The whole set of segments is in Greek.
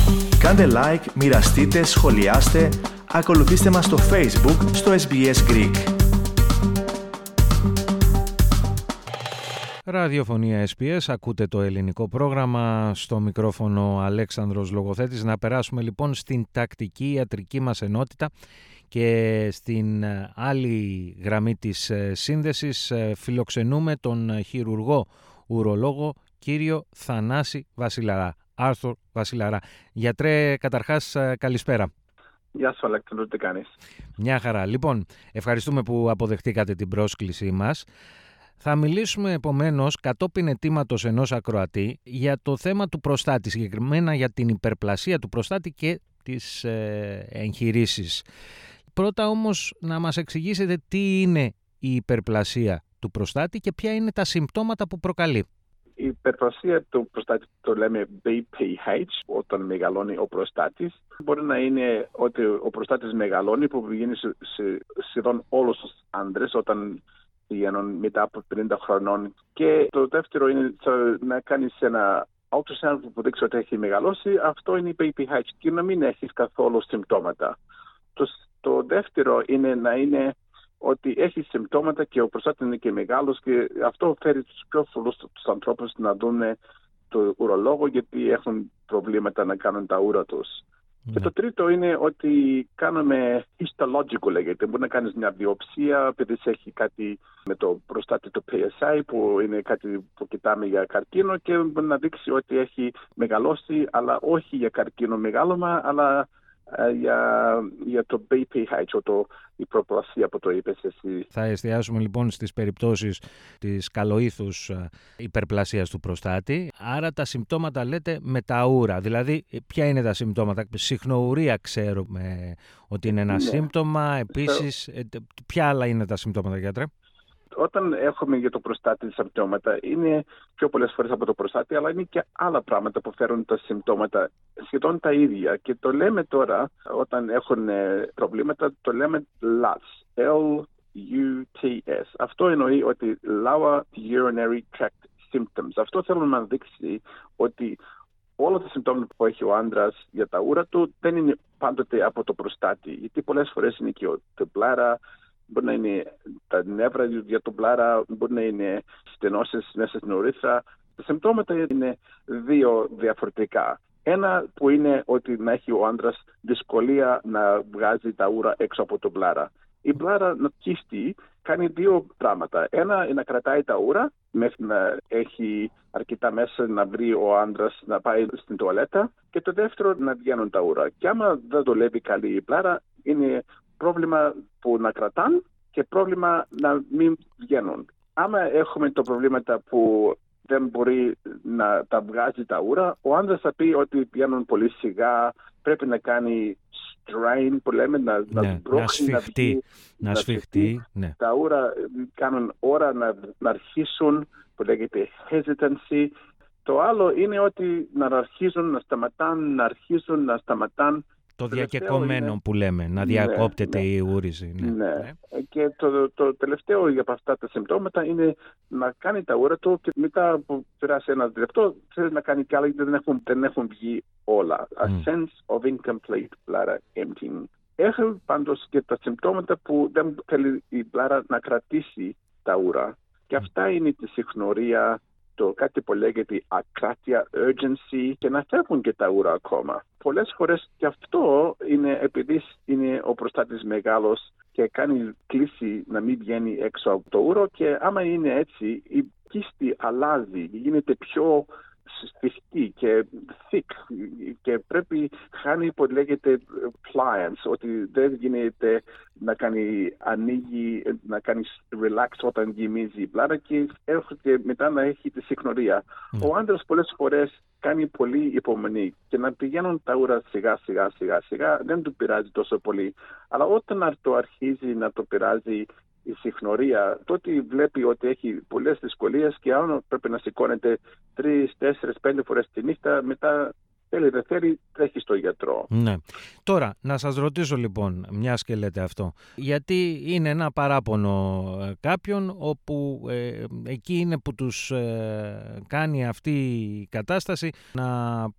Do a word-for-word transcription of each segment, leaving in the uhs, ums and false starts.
Κάντε like, μοιραστείτε, σχολιάστε, ακολουθήστε μας στο Facebook, στο ες μπι ες Greek. Ραδιοφωνία ες μπι ες, ακούτε το ελληνικό πρόγραμμα, στο μικρόφωνο Αλέξανδρος Λογοθέτης. Να περάσουμε λοιπόν στην τακτική ιατρική μας ενότητα και στην άλλη γραμμή της σύνδεσης φιλοξενούμε τον χειρουργό ουρολόγο κύριο Θανάση Βασιλαρά. Άρθρο Βασιλαρά. Γιατρέ, καταρχάς καλησπέρα. Γεια σου Αλέξανδρο, τι κάνεις? Μια χαρά. Λοιπόν, ευχαριστούμε που αποδεχτήκατε την πρόσκλησή μας. Θα μιλήσουμε επομένως κατόπιν αιτήματος ενός ακροατή για το θέμα του προστάτη, συγκεκριμένα για την υπερπλασία του προστάτη και τις ε, εγχειρήσεις. Πρώτα όμως να μας εξηγήσετε τι είναι η υπερπλασία του προστάτη και ποια είναι τα συμπτώματα που προκαλεί. Η υπερπλασία του προστάτη το λέμε μπι πι έιτς, όταν μεγαλώνει ο προστάτης. Μπορεί να είναι ότι ο προστάτης μεγαλώνει που βγαίνει σε, σε σχεδόν όλους τους άντρες όταν πηγαίνουν μετά από πενήντα χρονών. Και το δεύτερο είναι να κάνεις ένα ultrasound που δείξει ότι έχει μεγαλώσει. Αυτό είναι η μπι πι έιτς και να μην έχεις καθόλου συμπτώματα. Το, το δεύτερο είναι να είναι ότι έχει συμπτώματα και ο προστάτης είναι και μεγάλος και αυτό φέρει τους πιο πολλούς τους ανθρώπους να δουν το ουρολόγο γιατί έχουν προβλήματα να κάνουν τα ούρα τους. Mm. Και το τρίτο είναι ότι κάνουμε histological λέγεται. Μπορεί να κάνεις μια βιοψία, επειδή έχει κάτι με το προστάτη το πι ες άι που είναι κάτι που κοιτάμε για καρκίνο και μπορεί να δείξει ότι έχει μεγαλώσει, αλλά όχι για καρκίνο μεγάλωμα, αλλά Για, για το μπι πι έιτς, το υπερπλασία που το είπες εσύ. Θα εστιάσουμε λοιπόν στις περιπτώσεις της καλοήθους υπερπλασίας του προστάτη. Άρα τα συμπτώματα λέτε με τα ούρα. Δηλαδή ποια είναι τα συμπτώματα? Συχνοουρία ξέρουμε ότι είναι ένα ναι. σύμπτωμα. Επίσης so, ποια άλλα είναι τα συμπτώματα, γιατρέ? Όταν έχουμε για το προστάτη συμπτώματα, είναι πιο πολλές φορές από το προστάτη, αλλά είναι και άλλα πράγματα που φέρουν τα συμπτώματα σχεδόν τα ίδια. Και το λέμε τώρα, όταν έχουν προβλήματα, το λέμε λατς. L U T S. Αυτό εννοεί ότι Lower Urinary Tract Symptoms. Αυτό θέλω να δείξει ότι όλα τα συμπτώματα που έχει ο άντρας για τα ούρα του δεν είναι πάντοτε από το προστάτη. Γιατί πολλές φορές είναι και το μπλάρα, μπορεί να είναι τα νεύρα για το μπλάρα, μπορεί να είναι στενώσεις μέσα στην ουρήθρα. Τα συμπτώματα είναι δύο διαφορετικά. Ένα που είναι ότι να έχει ο άντρας δυσκολία να βγάζει τα ούρα έξω από το μπλάρα. Η μπλάρα να κίστη κάνει δύο πράγματα. Ένα είναι να κρατάει τα ούρα μέχρι να έχει αρκετά μέσα να βρει ο άντρας να πάει στην τουαλέτα. Και το δεύτερο να βγαίνουν τα ούρα. Και άμα δεν δουλεύει καλή η μπλάρα, είναι πρόβλημα που να κρατάν και πρόβλημα να μην βγαίνουν. Άμα έχουμε το προβλήματα που δεν μπορεί να τα βγάζει τα ούρα, ο άντρας θα πει ότι βγαίνουν πολύ σιγά, πρέπει να κάνει strain που λέμε, να, ναι, να μπρόξει, να σφιχτεί. Να, βγει, να σφιχτεί, ναι. Τα ούρα κάνουν ώρα να, να αρχίσουν, που λέγεται hesitancy. Το άλλο είναι ότι να αρχίζουν, να σταματάν, να αρχίζουν, να σταματάν. Το διακεκομένο είναι που λέμε, να διακόπτεται ναι, η ούρηση. Ναι. Ναι. ναι. Και το, το τελευταίο για αυτά τα συμπτώματα είναι να κάνει τα ούρα του και μετά που περάσει ένα λεπτό θέλει να κάνει κι άλλα γιατί δεν έχουν, δεν έχουν βγει όλα. Mm. A sense of incomplete bladder emptying. Έχουν πάντως και τα συμπτώματα που δεν θέλει η μπλάρα να κρατήσει τα ούρα. Και αυτά είναι τη συχνορία, το κάτι που λέγεται ακράτεια, urgency και να φεύγουν και τα ούρα ακόμα. Πολλές φορές και αυτό είναι επειδή είναι ο προστάτης μεγάλος και κάνει κλίση να μην βγαίνει έξω από το ούρο και άμα είναι έτσι η κίστη αλλάζει, γίνεται πιο σφιχτή και thick και πρέπει χάνει που λέγεται pliance, ότι δεν γίνεται να κάνει ανοίγει, να κάνει relax όταν γεμίζει η μπλάρα και έρχεται μετά να έχει τη συχνορία. Mm. Ο άντρας πολλές φορές κάνει πολύ υπομονή και να πηγαίνουν τα ούρα σιγά σιγά σιγά σιγά δεν του πειράζει τόσο πολύ. Αλλά όταν το αρχίζει να το πειράζει η συχνορία, τότε βλέπει ότι έχει πολλές δυσκολίες και αν πρέπει να σηκώνεται τρεις, τέσσερις, πέντε φορές τη νύχτα, μετά θέλει δεν θέλει, τρέχει στο γιατρό. Ναι. Τώρα, να σας ρωτήσω λοιπόν, μιας και λέτε αυτό, γιατί είναι ένα παράπονο ε, κάποιον όπου ε, εκεί είναι που τους ε, κάνει αυτή η κατάσταση να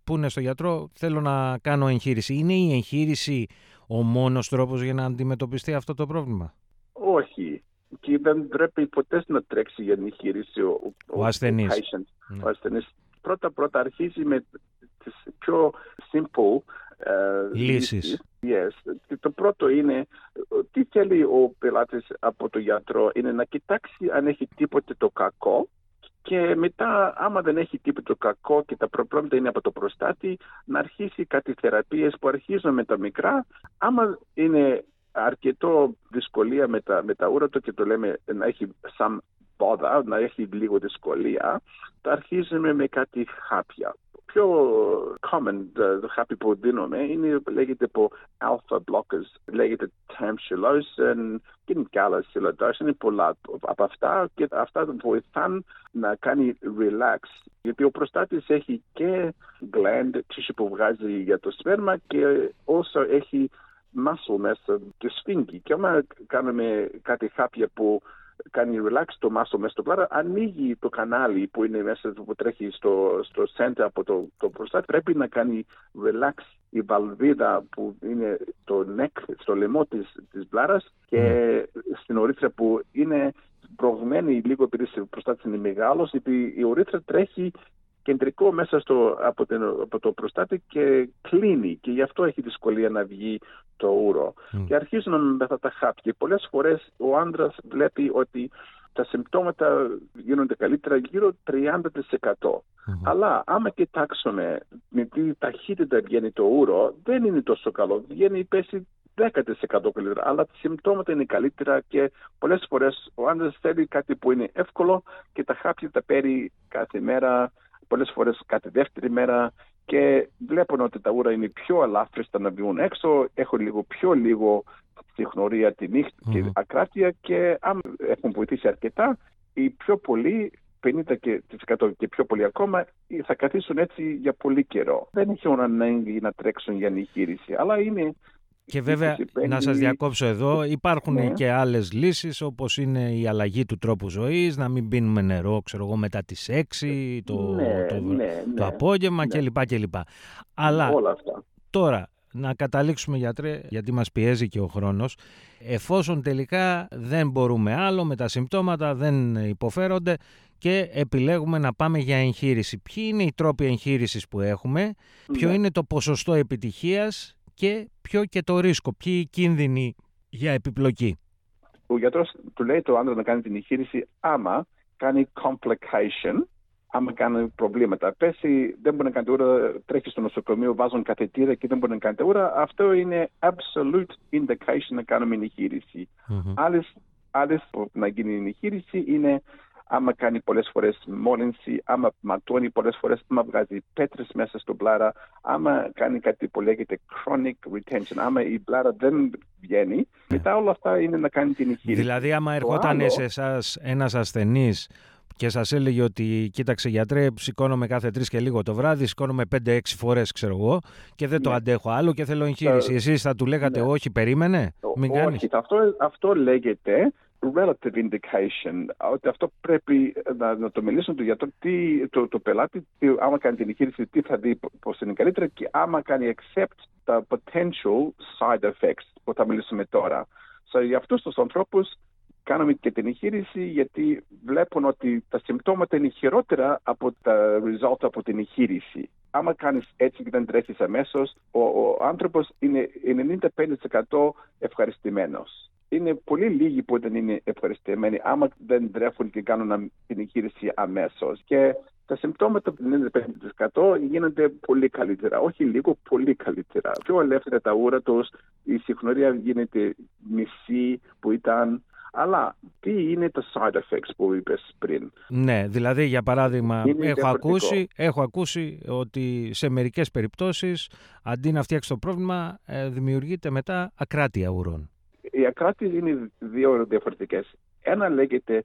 πούνε στο γιατρό θέλω να κάνω εγχείρηση. Είναι η εγχείρηση ο μόνος τρόπος για να αντιμετωπιστεί αυτό το πρόβλημα? Όχι. Και δεν πρέπει ποτέ να τρέξει για εγχείρηση ο, ο, ο ασθενής. Ο ναι. Ο ασθενής. Πρώτα-πρώτα αρχίζει με τις πιο simple uh, λύσεις. Yes. Το πρώτο είναι τι θέλει ο πελάτης από το γιατρό είναι να κοιτάξει αν έχει τίποτε το κακό και μετά άμα δεν έχει τίποτε το κακό και τα προβλήματα είναι από το προστάτη να αρχίσει κάτι θεραπείες που αρχίζουν με τα μικρά. Άμα είναι αρκετό δυσκολία με τα, με τα ούρατο και το λέμε να έχει some bother, να έχει λίγο δυσκολία, θα αρχίζουμε με κάτι χάπια. Πιο common το χάπι που δίνουμε είναι λέγεται από alpha blockers, λέγεται tamsulosin και και άλλα συλλογές. Είναι πολλά από αυτά και αυτά βοηθάν να κάνει relax. Γιατί ο προστάτης έχει και gland, τίσιο που βγάζει για το σπέρμα και όσο έχει muscle μέσα, το σφίγγει. Και άμα κάνουμε κάτι χάπια που κάνει relax το muscle μέσα στο πλάρα, ανοίγει το κανάλι που είναι μέσα που τρέχει στο, στο center από το, το προστάτη. Πρέπει να κάνει relax η βαλβίδα που είναι το neck, στο λαιμό της, της πλάρας και mm. στην ορύθρα που είναι προγμένη λίγο επειδή ο προστάτης είναι μεγάλος, γιατί η ορύθρα τρέχει κεντρικό μέσα στο, από, την, από το προστάτη και κλείνει και γι' αυτό έχει δυσκολία να βγει το ούρο. Mm. Και αρχίζουν με αυτά τα χάπια. Πολλές φορές ο άντρας βλέπει ότι τα συμπτώματα γίνονται καλύτερα γύρω τριάντα τοις εκατό. Mm-hmm. Αλλά άμα κοιτάξουμε με τι ταχύτητα βγαίνει το ούρο, δεν είναι τόσο καλό. Βγαίνει πέσει δέκα τοις εκατό καλύτερα, αλλά τα συμπτώματα είναι καλύτερα και πολλές φορές ο άντρας θέλει κάτι που είναι εύκολο και τα χάπια τα παίρνει κάθε μέρα, πολλές φορές κάθε δεύτερη μέρα και βλέπουν ότι τα ούρα είναι πιο ελαφρύστα να βγουν έξω, έχουν λίγο πιο λίγο συχνορία τη νύχτα mm-hmm. και ακράτεια και αν έχουν βοηθήσει αρκετά, οι πιο πολλοί, πενήντα τοις εκατό και πιο πολλοί ακόμα, θα καθίσουν έτσι για πολύ καιρό. Δεν έχουν ανάγκη να τρέξουν για εγχείρηση, αλλά είναι... Και βέβαια, να σας διακόψω εδώ, υπάρχουν ναι. και άλλες λύσεις, όπως είναι η αλλαγή του τρόπου ζωής, να μην πίνουμε νερό, ξέρω εγώ, μετά τις έξι, το, ναι, το, ναι, το ναι, απόγευμα ναι. κλπ. κλπ. Αλλά όλα αυτά. Τώρα, να καταλήξουμε, γιατρέ, γιατί μας πιέζει και ο χρόνος, εφόσον τελικά δεν μπορούμε άλλο, με τα συμπτώματα δεν υποφέρονται και επιλέγουμε να πάμε για εγχείρηση. Ποιοι είναι οι τρόποι εγχείρησης που έχουμε, ποιο ναι. είναι το ποσοστό επιτυχίας και ποιο και το ρίσκο, ποιοι οι κίνδυνοι για επιπλοκή? Ο γιατρός του λέει το άντρα να κάνει την εγχείρηση άμα κάνει complication, άμα κάνει προβλήματα. Πέσει, δεν μπορεί να κάνει ούρα, τρέχει στο νοσοκομείο, βάζουν καθετήρα και δεν μπορεί να κάνει ούρα. Αυτό είναι absolute indication να κάνουμε εγχείρηση. Mm-hmm. Άλλες, άλλες που να γίνει εγχείρηση είναι άμα κάνει πολλές φορές μόλυνση, άμα ματώνει πολλές φορές, άμα βγάζει πέτρες μέσα στο μπλάρα, άμα κάνει κάτι που λέγεται chronic retention, άμα η μπλάρα δεν βγαίνει, yeah. μετά όλα αυτά είναι να κάνει την εγχείρηση. Δηλαδή άμα ερχόταν άλλο... σε εσάς ένας ασθενής και σας έλεγε ότι κοίταξε γιατρέ, σηκώνομαι κάθε τρεις και λίγο το βράδυ, σηκώνομαι πέντε έξι φορές ξέρω εγώ και δεν ναι. το αντέχω άλλο και θέλω εγχείρηση. Εσείς θα του λέγατε ναι. όχι, περίμενε, μην όχι, κάνεις. Αυτό, αυτό λέγεται relative indication, ότι αυτό πρέπει να, να το μιλήσουν του γιατρού, τι, το, το πελάτη, τι, άμα κάνει την εγχείρηση, τι θα δει πώς είναι καλύτερα και άμα κάνει accept τα potential side effects που θα μιλήσουμε τώρα. So, για αυτούς τους ανθρώπους κάνουμε και την εγχείρηση γιατί βλέπουν ότι τα συμπτώματα είναι χειρότερα από τα result από την εγχείρηση. Άμα κάνεις έτσι και δεν τρέχεις αμέσως, ο, ο άνθρωπος είναι ενενήντα πέντε τοις εκατό ευχαριστημένος. Είναι πολύ λίγοι που δεν είναι ευχαριστημένοι άμα δεν τρέχουν και κάνουν την εγχείρηση αμέσως. Και τα συμπτώματα του ενενήντα πέντε τοις εκατό γίνονται πολύ καλύτερα. Όχι λίγο, πολύ καλύτερα. Πιο ελεύθερα τα ούρα τους, η συχνορία γίνεται μισή που ήταν. Αλλά τι είναι τα side effects που είπες πριν? Ναι, δηλαδή για παράδειγμα έχω ακούσει, έχω ακούσει ότι σε μερικές περιπτώσεις αντί να φτιάξει το πρόβλημα ε, δημιουργείται μετά ακράτεια ουρών. Οι ακράτειες είναι δύο διαφορετικές. Ένα λέγεται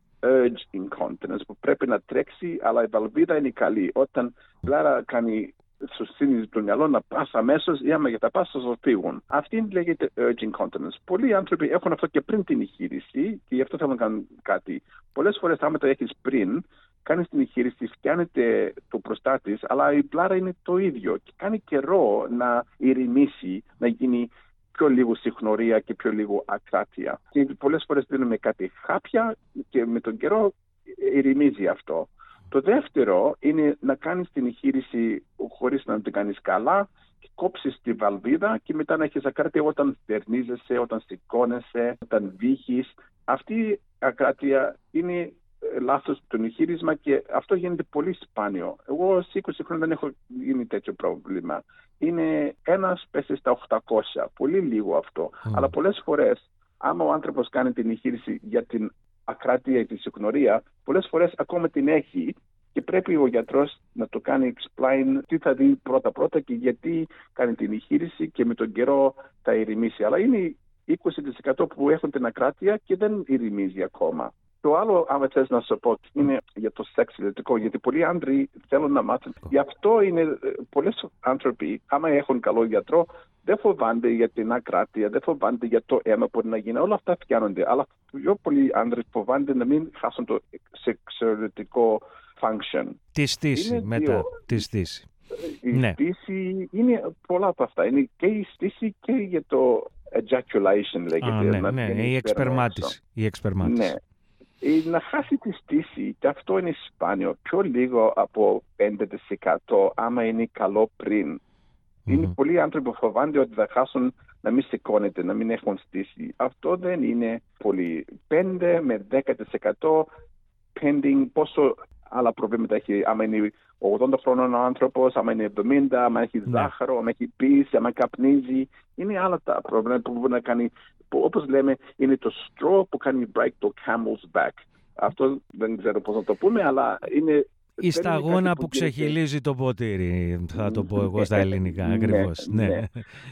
urge incontinence που πρέπει να τρέξει αλλά η βαλβίδα είναι καλή. Όταν πλάρα κάνει σου στείνει το μυαλό να πας αμέσως ή άμα για τα πας θα σου φύγουν. Αυτή λέγεται urge incontinence. Πολλοί άνθρωποι έχουν αυτό και πριν την εγχείρηση και γι' αυτό θέλουν να κάνουν κάτι. Πολλές φορές άμα το έχεις πριν κάνεις την εγχείρηση, φτιάνεται το προστάτης, αλλά η πλάρα είναι το ίδιο και κάνει καιρό να ηρεμήσει, να γίνει πιο λίγο συχνορία και πιο λίγο ακράτεια. Και πολλές φορές δίνουμε κάτι χάπια και με τον καιρό ηρεμίζει αυτό. Το δεύτερο είναι να κάνεις την εγχείρηση χωρίς να την κάνεις καλά, κόψεις τη βαλβίδα και μετά να έχεις ακράτεια όταν στερνίζεσαι, όταν σηκώνεσαι, όταν βύχεις. Αυτή η ακράτεια είναι λάθος το εγχείρισμα και αυτό γίνεται πολύ σπάνιο. Εγώ σε είκοσι χρόνια δεν έχω γίνει τέτοιο πρόβλημα. Είναι ένας πέσει στα οκτακόσια, πολύ λίγο αυτό. Mm. Αλλά πολλές φορές, άμα ο άνθρωπος κάνει την εγχείρηση για την ακράτεια ή τη συχνορία, πολλές φορές ακόμα την έχει και πρέπει ο γιατρός να το κάνει explain τι θα δει πρώτα-πρώτα και γιατί κάνει την εγχείρηση και με τον καιρό θα ηρεμήσει. Αλλά είναι είκοσι τοις εκατό που έχουν την ακράτεια και δεν ηρεμίζει ακόμα. Το άλλο, άμα θες να σου πω, είναι για το σεξ ηλεκτρικό, γιατί πολλοί άντροι θέλουν να μάθουν. Γι' αυτό είναι πολλές άνθρωποι, άμα έχουν καλό γιατρό, δεν φοβάνται για την ακράτεια, δεν φοβάνται για το αίμα που μπορεί να γίνει. Όλα αυτά φτιάνονται. Αλλά πιο πολλοί άντρες φοβάνται να μην χάσουν το σεξουαλικό function. Τη στήση, είναι μετά δύο. Τη στήση. Η ναι. στήση είναι πολλά από αυτά. Είναι και η στήση και για το ejaculation λέγεται. Α, ναι, ναι, ναι. Η εξπερμάτιση. Η εξπερμάτιση. Ναι. Να χάσει τη στήση, και αυτό είναι σπάνιο, πιο λίγο από πέντε τοις εκατό άμα είναι καλό πριν. Mm-hmm. Είναι πολλοί άνθρωποι που φοβάνται ότι θα χάσουν να μην σηκώνεται, να μην έχουν στήση. Αυτό δεν είναι πολύ. πέντε με δέκα τοις εκατό pending πόσο άλλα προβλήματα έχει. Άμα είναι ογδόντα χρόνων ο άνθρωπος, άμα είναι εβδομήντα, άμα έχει ζάχαρο, άμα έχει πίεση, άμα καπνίζει. Είναι άλλα τα προβλήματα που μπορεί να κάνει. Όπως λέμε, είναι το straw που κάνει break το camel's back. Αυτό δεν ξέρω πώς να το πούμε, αλλά είναι... Η σταγόνα που, που ξεχυλίζει το ποτήρι, θα το πω εγώ στα ελληνικά, ακριβώς. Ναι, ναι.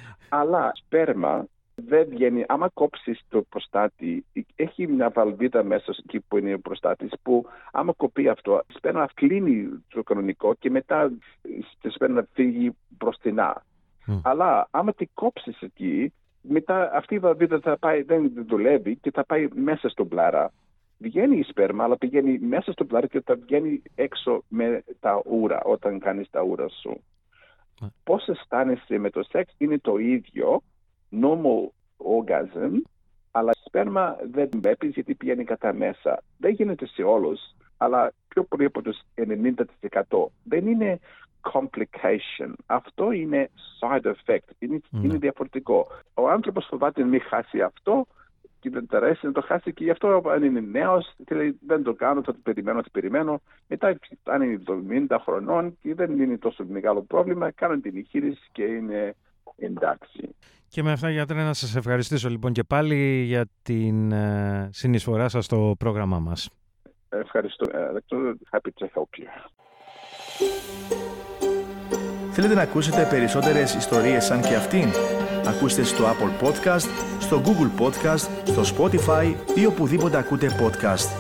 Αλλά σπέρμα δεν βγαίνει. Άμα κόψεις το προστάτη, έχει μια βαλβίδα μέσα εκεί που είναι ο προστάτης, που άμα κοπεί αυτό, η σπέρμα κλείνει το κανονικό και μετά η σπέρμα φύγει μπροστινά. Mm. Αλλά άμα τη κόψεις εκεί, μετά αυτή η βαλβίδα θα πάει, δεν δουλεύει και θα πάει μέσα στο μπλάρα. Βγαίνει η σπέρμα, αλλά πηγαίνει μέσα στο μπλάρα και θα βγαίνει έξω με τα ούρα όταν κάνεις τα ούρα σου. Mm. Πώς αισθάνεσαι με το σεξ είναι το ίδιο, normal orgasm, αλλά η σπέρμα δεν βλέπεις γιατί πηγαίνει κατά μέσα. Δεν γίνεται σε όλους, αλλά πιο πολύ από τους ενενήντα τοις εκατό. Δεν είναι complication. Αυτό είναι side effect. Είναι, mm. είναι διαφορετικό. Ο άνθρωπος φοβάται να μην χάσει αυτό και δεν του αρέσει να το χάσει και γι' αυτό αν είναι νέος δεν το κάνω, θα το περιμένω, θα το περιμένω. Μετά αν είναι εβδομήντα χρονών και δεν είναι τόσο μεγάλο πρόβλημα, κάνω την εγχείρηση και είναι εντάξει. Και με αυτά, γιατρέ, να σας ευχαριστήσω λοιπόν και πάλι για την uh, συνεισφορά σας στο πρόγραμμά μας. Ευχαριστώ. Happy to help you. Θέλετε να ακούσετε περισσότερες ιστορίες σαν και αυτήν? Ακούστε στο Apple Podcast, στο Google Podcast, στο Spotify ή οπουδήποτε ακούτε podcast.